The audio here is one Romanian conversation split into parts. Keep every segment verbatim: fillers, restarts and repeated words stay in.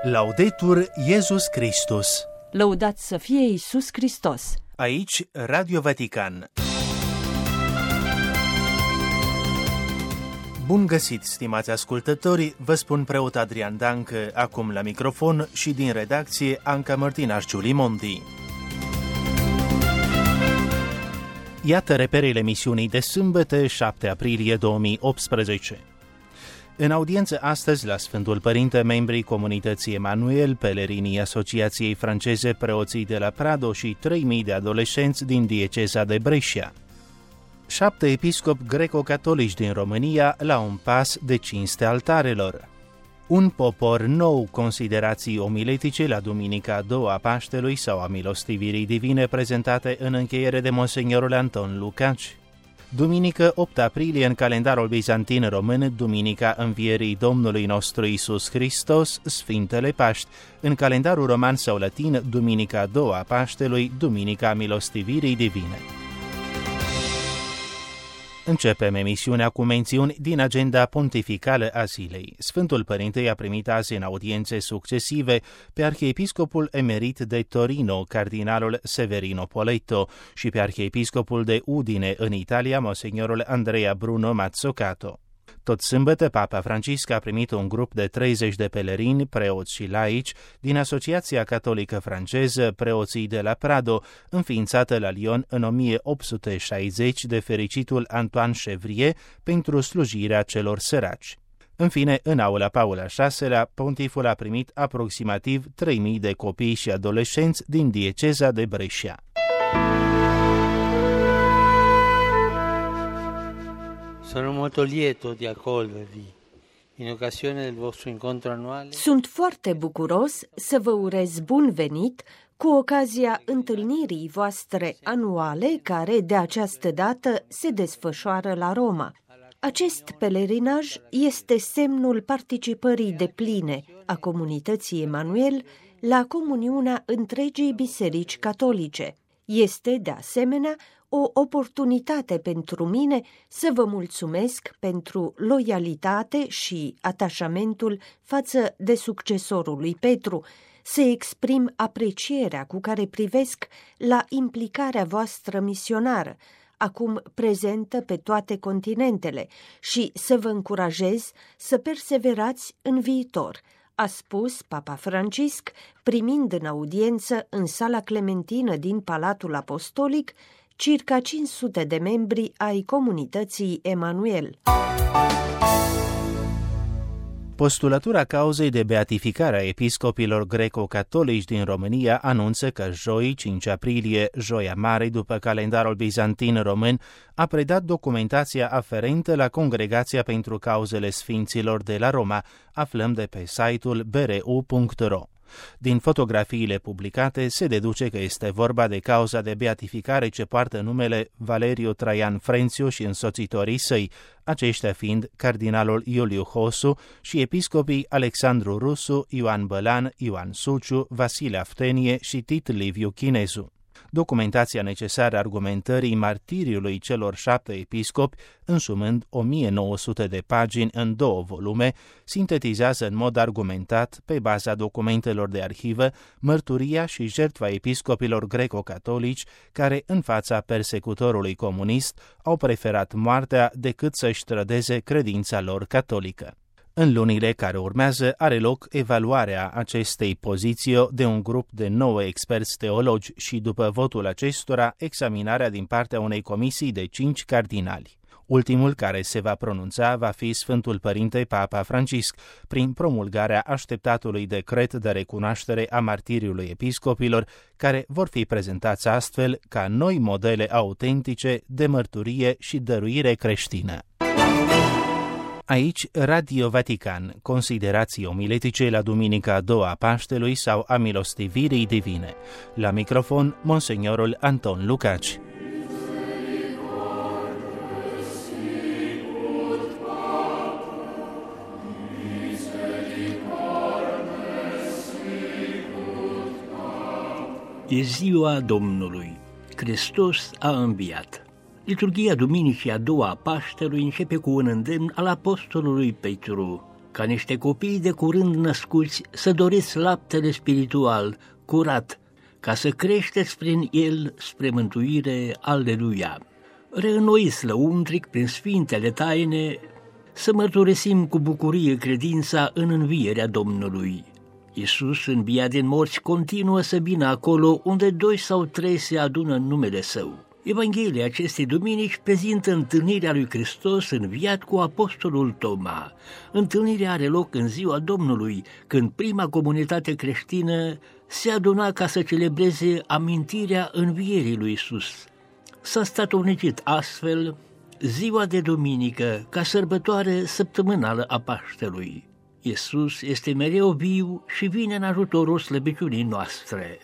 Laudetur Iesus Christus. Lăudat să fie Iisus Hristos. Aici Radio Vatican. Bun găsit, stimați ascultători, vă spun preot Adrian Dancă, acum la microfon, și din redacție Anca Mărtinaș Giulimondi. Iată reperele emisiunii de sâmbătă, șapte aprilie două mii optsprezece. În audiență astăzi la Sfântul Părinte, membrii comunității Emanuel, pelerinii Asociației Franceze Preoții de la Prado și trei mii de adolescenți din dieceza de Brescia. Șapte episcopi greco-catolici din România la un pas de cinste altarelor. Un popor nou, considerații omiletice la Duminica a doua a Paștelui sau a Milostivirii Divine prezentate în încheiere de Monseniorul Anton Lucaci. Duminică opt aprilie în calendarul bizantin român, Duminica Învierii Domnului nostru Iisus Hristos, Sfintele Paști, în calendarul roman sau latin, Duminica a doua a Paștelui, Duminica Milostivirii Divine. Începem emisiunea cu mențiuni din agenda pontificală a zilei. Sfântul Părinte a primit azi în audiențe succesive pe arhiepiscopul emerit de Torino, cardinalul Severino Poletto, și pe arhiepiscopul de Udine în Italia, Monseniorul Andrea Bruno Mazzocato. Tot sâmbătă, Papa Francisc a primit un grup de treizeci de pelerini, preoți și laici, din Asociația Catolică Franceză Preoții de la Prado, înființată la Lyon în o mie opt sute șaizeci de fericitul Antoine Chevrier pentru slujirea celor săraci. În fine, în aula Paul al șaselea, pontiful a primit aproximativ trei mii de copii și adolescenți din dieceza de Brescia. Sono molto lieto di accogliervi in occasione del vostro incontro annuale. Sunt foarte bucuros să vă urez bun venit cu ocazia întâlnirii voastre anuale care de această dată se desfășoară la Roma. Acest pelerinaj este semnul participării depline a comunității Emanuel la comuniunea întregii biserici catolice. Este, de asemenea, o oportunitate pentru mine să vă mulțumesc pentru loialitate și atașamentul față de succesorul lui Petru, să exprim aprecierea cu care privesc la implicarea voastră misionară, acum prezentă pe toate continentele, și să vă încurajez să perseverați în viitor, a spus Papa Francisc, primind în audiență în sala Clementină din Palatul Apostolic circa cinci sute de membri ai comunității Emanuel. Postulatura cauzei de beatificare a episcopilor greco-catolici din România anunță că joi, cinci aprilie, joia mare după calendarul bizantin român, a predat documentația aferentă la Congregația pentru Cauzele Sfinților de la Roma, aflăm de pe site-ul b r u punct r o. Din fotografiile publicate se deduce că este vorba de cauza de beatificare ce poartă numele Valeriu Traian Frențiu și însoțitorii săi, aceștia fiind cardinalul Iuliu Hosu și episcopii Alexandru Rusu, Ioan Bălan, Ioan Suciu, Vasile Aftenie și Tit Liviu Chinezu. Documentația necesară argumentării martiriului celor șapte episcopi, însumând o mie nouă sute de pagini în două volume, sintetizează în mod argumentat, pe baza documentelor de arhivă, mărturia și jertfa episcopilor greco-catolici care, în fața persecutorului comunist, au preferat moartea decât să-și trădeze credința lor catolică. În lunile care urmează are loc evaluarea acestei poziții de un grup de nouă experți teologi și, după votul acestora, examinarea din partea unei comisii de cinci cardinali. Ultimul care se va pronunța va fi Sfântul Părinte Papa Francisc, prin promulgarea așteptatului decret de recunoaștere a martiriului episcopilor, care vor fi prezentați astfel ca noi modele autentice de mărturie și dăruire creștină. Aici Radio Vatican, considerații omiletice la Duminica a doua a Paștelui sau a Milostivirii Divine. La microfon, Monseniorul Anton Lucaci. E ziua Domnului. Hristos a înviat. Liturghia Duminicii a doua a Paștelui începe cu un îndemn al apostolului Petru. ca niște copii de curând născuți, să doriți laptele spiritual, curat, ca să creșteți prin el spre mântuire. Aleluia! Reînnoiți lăuntric prin sfintele taine, să mărturisim cu bucurie credința în învierea Domnului. Iisus, înviat din morți, continuă să vină acolo unde doi sau trei se adună în numele Său. Evanghelia acestei duminici prezintă întâlnirea lui Hristos înviat cu apostolul Toma. Întâlnirea are loc în ziua Domnului, când prima comunitate creștină se aduna ca să celebreze amintirea învierii lui Iisus. S-a statornicit astfel ziua de duminică ca sărbătoare săptămânală a Paștelui. Iisus este mereu viu și vine în ajutorul slăbiciunii noastre.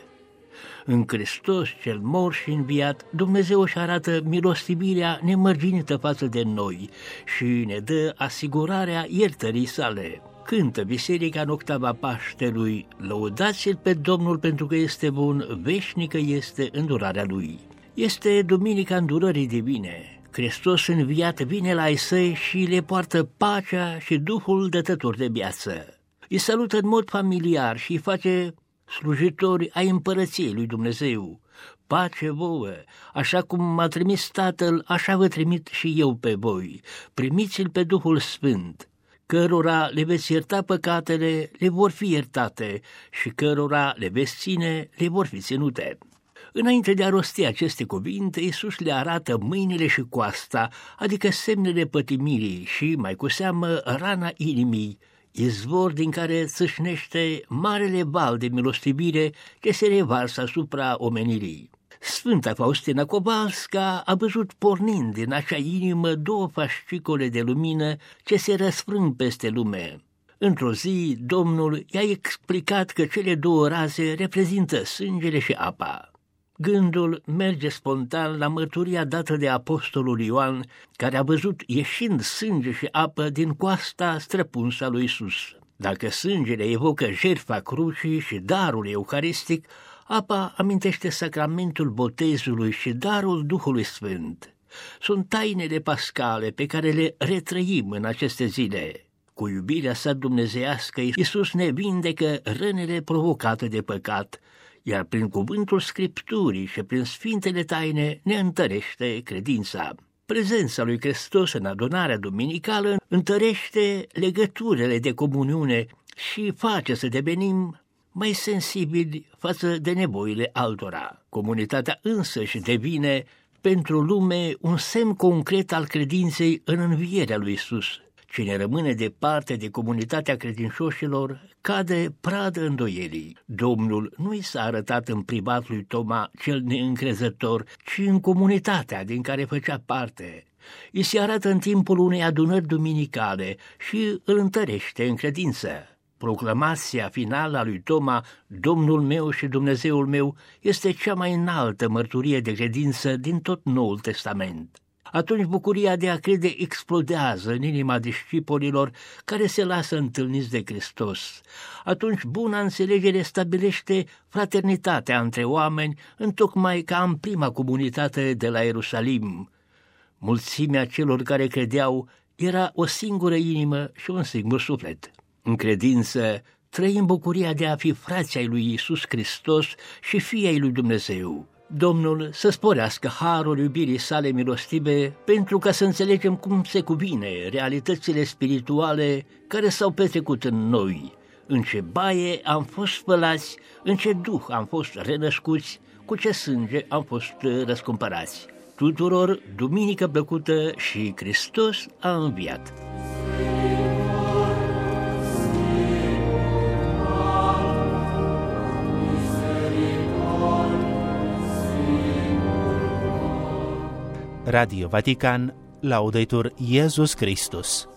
În Hristos cel mort și înviat, Dumnezeu își arată milostivirea nemărginită față de noi și ne dă asigurarea iertării sale. Cântă biserica în octava Paștelui: lăudați-l pe Domnul pentru că este bun, veșnică este îndurarea lui. Este duminica îndurării divine. Hristos înviat vine la ai săi și le poartă pacea și Duhul dătător de viață. Îi salută în mod familiar și îi face slujitori ai împărăției lui Dumnezeu. Pace vouă, așa cum m-a trimis Tatăl, așa vă trimit și eu pe voi. Primiți-l pe Duhul Sfânt. Cărora le veți ierta păcatele, le vor fi iertate, și cărora le veți ține, le vor fi ținute. Înainte de a rosti aceste cuvinte, Iisus le arată mâinile și coasta, adică semnele pătimirii și, mai cu seamă, rana inimii, izvor din care țâșnește marele val de milostivire ce se revarsă asupra omenirii. Sfânta Faustina Kowalska a văzut pornind din acea inimă două fascicole de lumină ce se răsfrâng peste lume. Într-o zi, Domnul i-a explicat că cele două raze reprezintă sângele și apa. Gândul merge spontan la mărturia dată de apostolul Ioan, care a văzut ieșind sânge și apă din coasta străpunsă a lui Iisus. Dacă sângele evocă jertfa crucii și darul eucaristic, apa amintește sacramentul botezului și darul Duhului Sfânt. Sunt tainele pascale pe care le retrăim în aceste zile. Cu iubirea sa dumnezeiască, Iisus ne vindecă rănile provocate de păcat, iar prin cuvântul Scripturii și prin sfintele taine ne întărește credința. Prezența lui Hristos în adunarea duminicală întărește legăturile de comuniune și face să devenim mai sensibili față de nevoile altora. Comunitatea însăși devine pentru lume un semn concret al credinței în învierea lui Iisus. Cine rămâne departe de comunitatea credincioșilor cade pradă îndoielii. Domnul nu i s-a arătat în privat lui Toma cel neîncrezător, ci în comunitatea din care făcea parte. I se arată în timpul unei adunări duminicale și îl întărește în credință. Proclamația finală a lui Toma, Domnul meu și Dumnezeul meu, este cea mai înaltă mărturie de credință din tot Noul Testament. Atunci bucuria de a crede explodează în inima discipolilor care se lasă întâlniți de Hristos. Atunci buna înțelegere stabilește fraternitatea între oameni, întocmai ca în prima comunitate de la Ierusalim. Mulțimea celor care credeau era o singură inimă și un singur suflet. În credință trăim bucuria de a fi frații ai lui Iisus Hristos și fii ai lui Dumnezeu. Domnul să sporească harul iubirii sale milostive pentru ca să înțelegem cum se cuvine realitățile spirituale care s-au petrecut în noi, în ce baie am fost spălați, în ce duh am fost renăscuți, cu ce sânge am fost răscumpărați. Tuturor duminică plăcută și Hristos a înviat! Radio Vatican, Laudetur Iesus Christus.